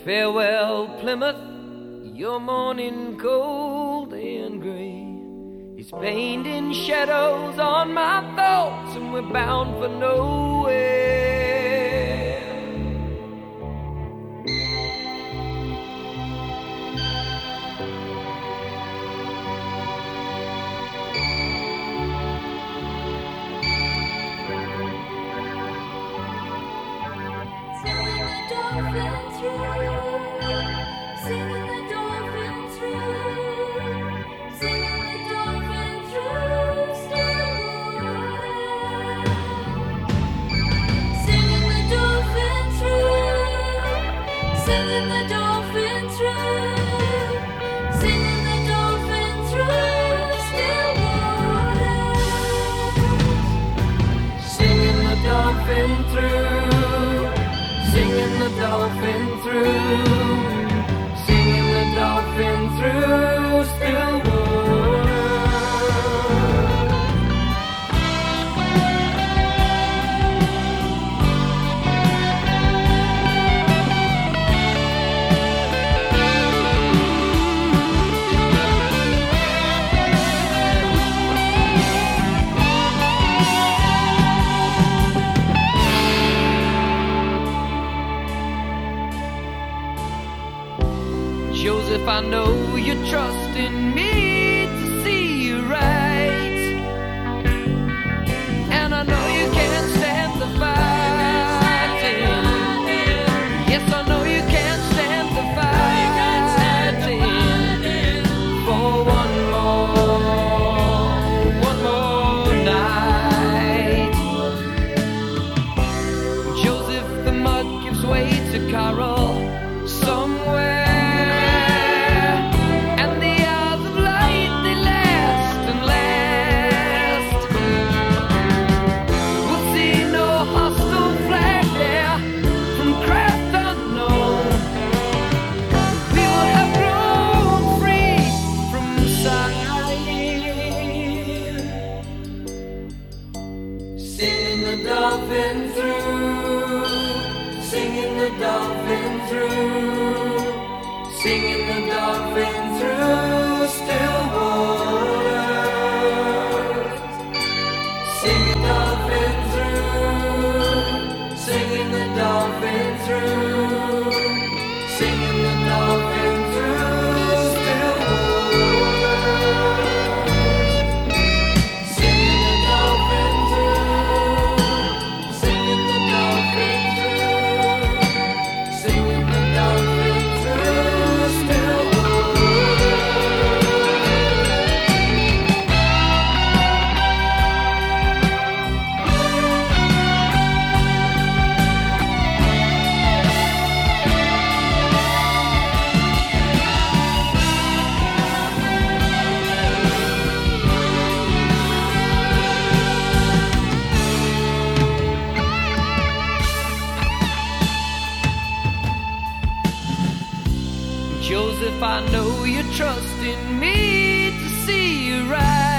Farewell, Plymouth, your morning cold and grey is painting shadows on my thoughts, and we're bound for nowhere. Singing the dolphin through, singing the dolphin through still Joseph, I know you trust in me to see you right, and I know you can't stand the fighting. Yes, I know you can't stand the fighting for one more night. Joseph, the mud gives way to Carol somewhere. Singing the dolphin through, singing the dolphin through, singing the dolphin through still waters. Singing the dolphin through, singing the dolphin through, singing the dolphin through still waters. Joseph, I know you trust in me to see you right.